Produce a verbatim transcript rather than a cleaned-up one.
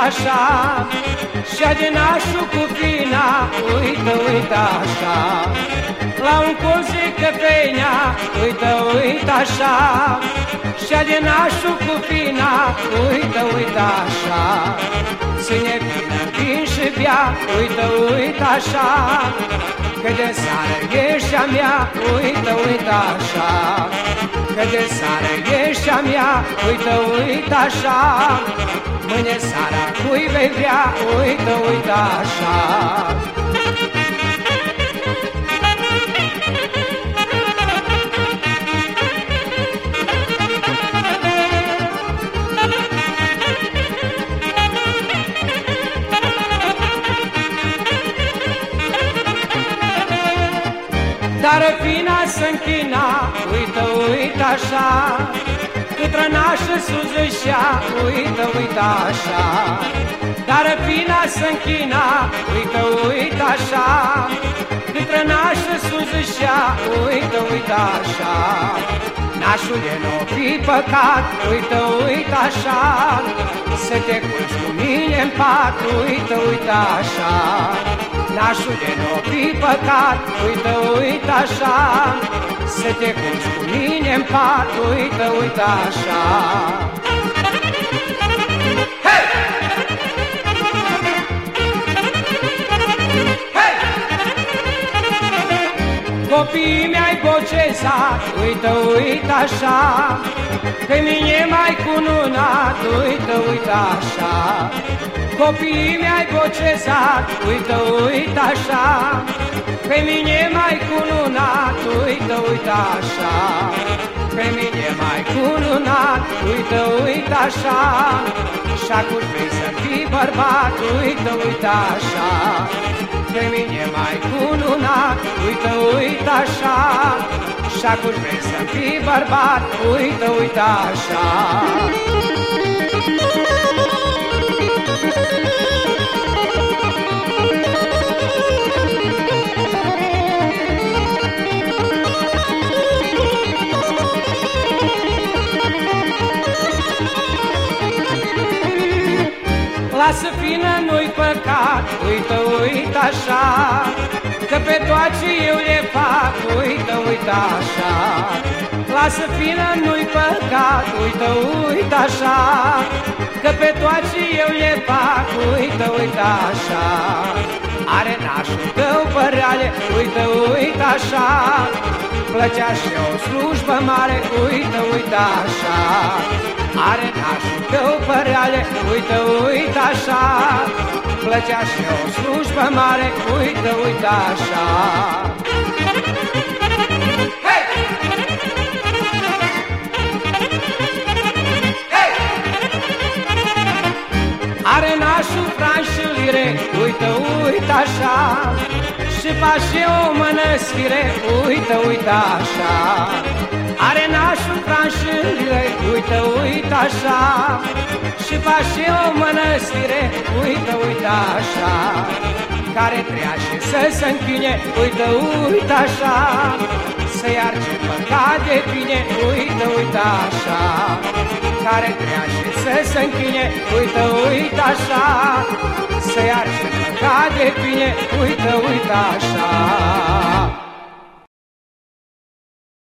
așa, și-a din nașul cu fina, uită, uită așa. La un colț de căpenea, uită, uită așa, și-a din nașul cu fina, uită, uită așa. Ține bine, vin și bea, uită, uită așa, că de seară ești a mea, uită, uită așa. Că de seară ești a mea, uită, uită așa. Mâine seara cui vei vrea, uită, uită așa. Dar fina s-închina, uită, uită așa, cât rănașă sus-ășea, uită, uită așa. Dar fina s-închina, uită, uită așa, cât rănașă sus-ășea, uită, uită așa. Nașul e n-o fi păcat, uită, uită așa, să te culci cu mine-n pat, uită, uită așa. Nașul e n-o fi păcat, uită, uită așa, să te culci cu mine-n pat, uită, uită așa. Hei! Hei! Copiii mi-ai bocezat, uită, uită așa, pe mine m-ai cununat, uită, uită așa. Copiii mi-ai bocezat, uită, uită așa, pe mine m-ai cununat, uită, uită așa. Pe mine m-ai cununat, uită, uită așa, și-acum vrei să fii bărbat, uită, uită așa. Pe mine m-ai cununat, uită, uită așa, și-acum vrei să fii bărbat, uită, uită așa. Lasă fină, nu-i păcat, uită, uită așa, că pe toate eu le fac, uită, uită așa. Lasă fină, nu-i păcat, uită, uită așa, că pe toate eu le fac, uită, uită așa. Are nașul tău păreale, uită, uită așa, plăcea și o slujbă mare, uită, uită așa. Are nașul tău păreale, uită, uită așa, plăcea și o slujbă mare, uită, uită așa. Hei! Hei! Are nașul franșilire, uită, uită așa, și face o mănăstire, uită, uită așa. Are nașul franșilire, uită, uită așa, și face o mănăstire, uită, uită așa. Care treaște să se închine, uită, uită așa, să-i arce păcat de bine, uită, uită așa. Care treaște să se închine, uită, uită așa, să-i arce păcat de bine, uită, uită așa.